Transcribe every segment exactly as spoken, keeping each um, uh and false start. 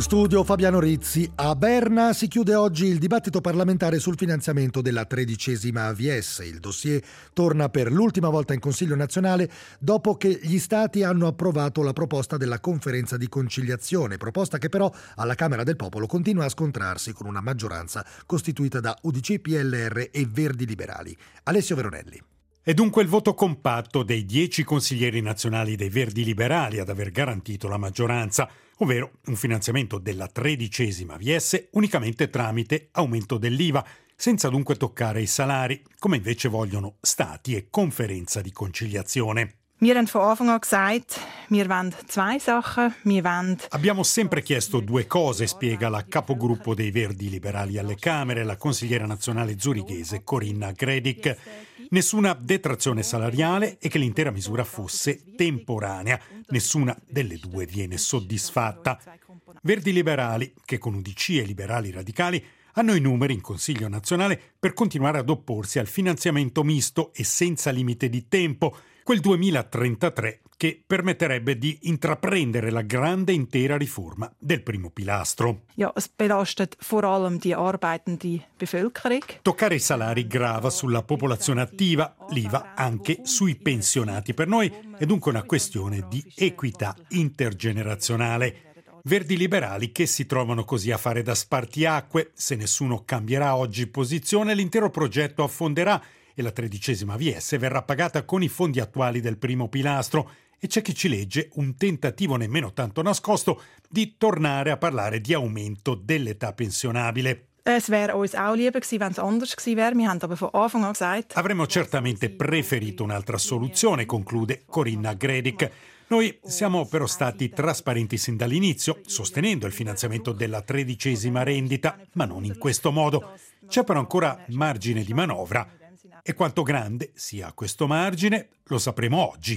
studio Fabiano Rizzi. A Berna si chiude oggi il dibattito parlamentare sul finanziamento della tredicesima A V S. Il dossier torna per l'ultima volta in Consiglio nazionale dopo che gli Stati hanno approvato la proposta della conferenza di conciliazione, proposta che però alla Camera del Popolo continua a scontrarsi con una maggioranza costituita da U D C, P L R e Verdi Liberali. Alessio Veronelli. È dunque il voto compatto dei dieci consiglieri nazionali dei Verdi Liberali ad aver garantito la maggioranza, ovvero un finanziamento della tredicesima A V S unicamente tramite aumento dell'I V A, senza dunque toccare i salari, come invece vogliono Stati e conferenza di conciliazione. Wir haben von Anfang an gesagt, wir wollen zwei Sachen. Wir wollen... Abbiamo sempre chiesto due cose, spiega la capogruppo dei Verdi Liberali alle Camere, la consigliera nazionale zurighese Corinna Gredic. Nessuna detrazione salariale e che l'intera misura fosse temporanea. Nessuna delle due viene soddisfatta. Verdi Liberali, che con U D C e Liberali Radicali hanno i numeri in Consiglio nazionale per continuare ad opporsi al finanziamento misto e senza limite di tempo, quel duemilatrentatré che permetterebbe di intraprendere la grande intera riforma del primo pilastro. Ja, es belastet vor allem die arbeitende Bevölkerung. Toccare i salari grava sulla popolazione attiva, l'I V A anche sui pensionati. Per noi è dunque una questione di equità intergenerazionale. Verdi Liberali che si trovano così a fare da spartiacque. Se nessuno cambierà oggi posizione, l'intero progetto affonderà e la tredicesima A V S verrà pagata con i fondi attuali del primo pilastro. E c'è chi ci legge un tentativo nemmeno tanto nascosto di tornare a parlare di aumento dell'età pensionabile. Es wäre uns auch lieber gewesen, wenn es anders gewesen wäre. Wir haben aber von Anfang an gesagt... Avremmo certamente preferito un'altra soluzione, conclude Corinna Gredic. Noi siamo però stati trasparenti sin dall'inizio, sostenendo il finanziamento della tredicesima rendita, ma non in questo modo. C'è però ancora margine di manovra. E quanto grande sia questo margine lo sapremo oggi.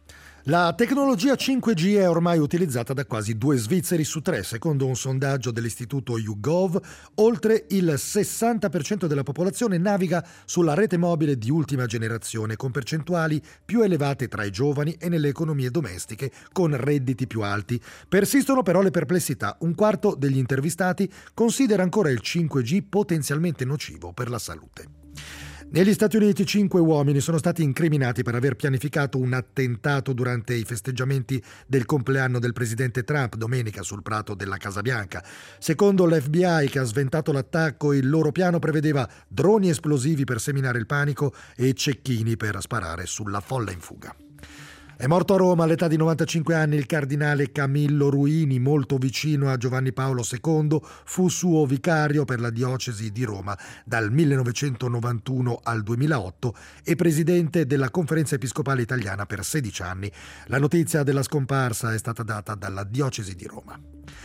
La tecnologia cinque G è ormai utilizzata da quasi due svizzeri su tre. Secondo un sondaggio dell'istituto YouGov, oltre il sessanta per cento della popolazione naviga sulla rete mobile di ultima generazione, con percentuali più elevate tra i giovani e nelle economie domestiche con redditi più alti. Persistono però le perplessità. Un quarto degli intervistati considera ancora il cinque G potenzialmente nocivo per la salute. Negli Stati Uniti cinque uomini sono stati incriminati per aver pianificato un attentato durante i festeggiamenti del compleanno del presidente Trump domenica sul prato della Casa Bianca. Secondo l'F B I, che ha sventato l'attacco, il loro piano prevedeva droni esplosivi per seminare il panico e cecchini per sparare sulla folla in fuga. È morto a Roma all'età di novantacinque anni il cardinale Camillo Ruini, molto vicino a Giovanni Paolo secondo, fu suo vicario per la diocesi di Roma dal millenovecentonovantuno al duemilaotto e presidente della Conferenza Episcopale Italiana per sedici anni. La notizia della scomparsa è stata data dalla diocesi di Roma.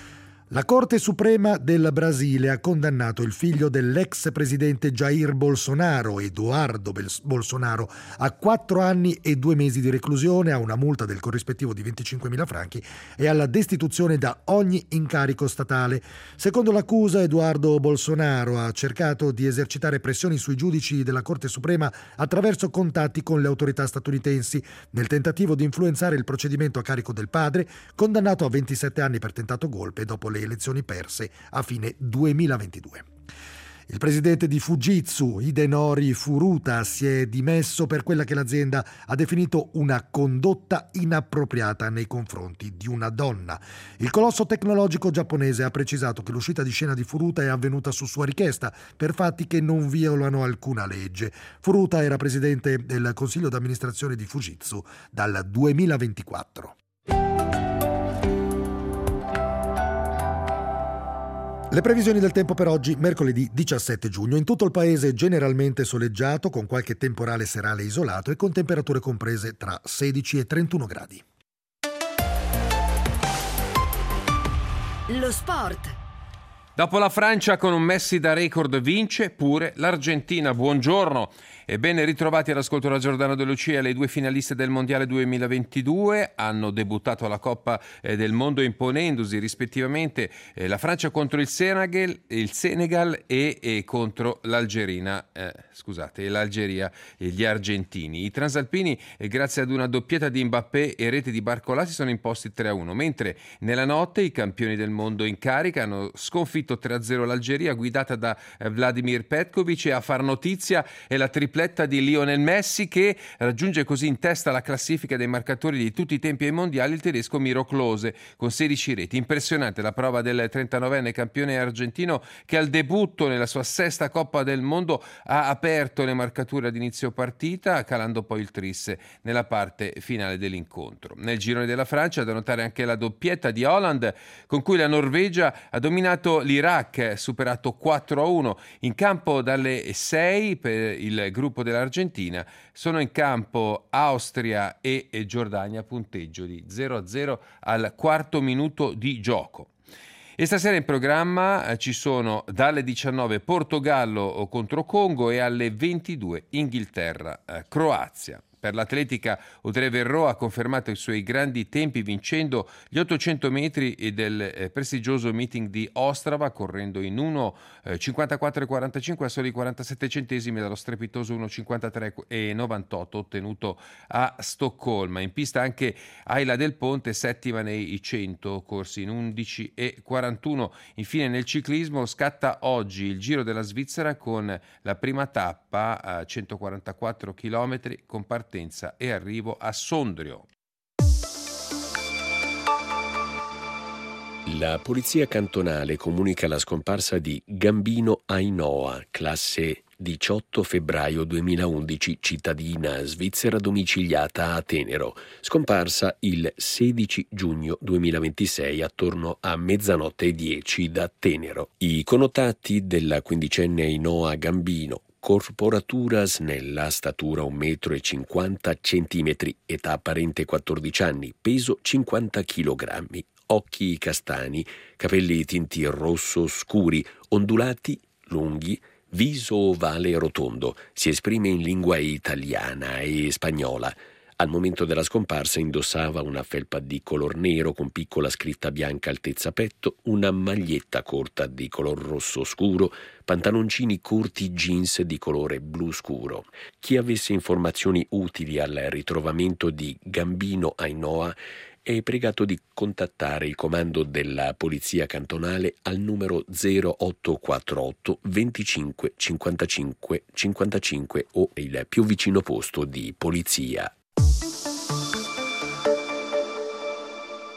La Corte Suprema del Brasile ha condannato il figlio dell'ex presidente Jair Bolsonaro, Eduardo Bolsonaro, a quattro anni e due mesi di reclusione, a una multa del corrispettivo di venticinquemila franchi e alla destituzione da ogni incarico statale. Secondo l'accusa, Eduardo Bolsonaro ha cercato di esercitare pressioni sui giudici della Corte Suprema attraverso contatti con le autorità statunitensi, nel tentativo di influenzare il procedimento a carico del padre, condannato a ventisette anni per tentato golpe dopo le elezioni perse a fine duemilaventidue. Il presidente di Fujitsu, Hidenori Furuta, si è dimesso per quella che l'azienda ha definito una condotta inappropriata nei confronti di una donna. Il colosso tecnologico giapponese ha precisato che l'uscita di scena di Furuta è avvenuta su sua richiesta per fatti che non violano alcuna legge. Furuta era presidente del consiglio d'amministrazione di Fujitsu dal duemilaventiquattro. Le previsioni del tempo per oggi, mercoledì diciassette giugno. In tutto il paese generalmente soleggiato, con qualche temporale serale isolato e con temperature comprese tra sedici e trentuno gradi. Lo sport. Dopo la Francia con un Messi da record vince pure l'Argentina. Buongiorno. E ben ritrovati all'ascolto da Giordano De Lucia. Le due finaliste del Mondiale duemilaventidue hanno debuttato alla Coppa eh, del Mondo imponendosi rispettivamente eh, la Francia contro il Senegal, il Senegal e, e contro l'Algerina, eh, scusate, l'Algeria e gli argentini. I transalpini, eh, grazie ad una doppietta di Mbappé e rete di Barcola, si sono imposti tre a uno, mentre nella notte i campioni del mondo in carica hanno sconfitto tre a zero l'Algeria, guidata da eh, Vladimir Petkovic, e a far notizia è la tripletta di Lionel Messi, che raggiunge così in testa la classifica dei marcatori di tutti i tempi ai mondiali il tedesco Miro Klose con sedici reti. Impressionante la prova del trentanovenne campione argentino, che al debutto nella sua sesta Coppa del Mondo ha aperto le marcature ad inizio partita, calando poi il tris nella parte finale dell'incontro. Nel girone della Francia da notare anche la doppietta di Haaland, con cui la Norvegia ha dominato l'Iraq, superato quattro a uno. In campo dalle sei per il gruppo dell'Argentina sono in campo Austria e Giordania, punteggio di zero a zero al quarto minuto di gioco. E stasera in programma eh, ci sono dalle diciannove Portogallo contro Congo e alle ventidue Inghilterra eh, Croazia. Per l'atletica, Audrey Verreau ha confermato i suoi grandi tempi vincendo gli ottocento metri del eh, prestigioso meeting di Ostrava, correndo in uno cinquantaquattro e quarantacinque a soli quarantasette centesimi dallo strepitoso uno cinquantatré e novantotto ottenuto a Stoccolma. In pista anche Ayla Del Ponte, settima nei cento, corsi in undici e quarantuno. Infine nel ciclismo scatta oggi il Giro della Svizzera con la prima tappa a centoquarantaquattro chilometri con partenza e arrivo a Sondrio. La polizia cantonale comunica la scomparsa di Gambino Ainhoa, classe diciotto febbraio duemilaundici, cittadina svizzera domiciliata a Tenero, scomparsa il sedici giugno duemilaventisei attorno a mezzanotte e dieci da Tenero. I connotati della quindicenne Ainhoa Gambino: corporatura snella, statura un metro e cinquanta centimetri, età apparente quattordici anni, peso cinquanta chilogrammi, occhi castani, capelli tinti rosso scuri, ondulati, lunghi, viso ovale e rotondo, si esprime in lingua italiana e spagnola. Al momento della scomparsa indossava una felpa di color nero con piccola scritta bianca altezza petto, una maglietta corta di color rosso scuro, pantaloncini corti jeans di colore blu scuro. Chi avesse informazioni utili al ritrovamento di Gambino Ainhoa è pregato di contattare il comando della polizia cantonale al numero zero otto quattro otto venticinque cinquantacinque cinquantacinque o il più vicino posto di polizia.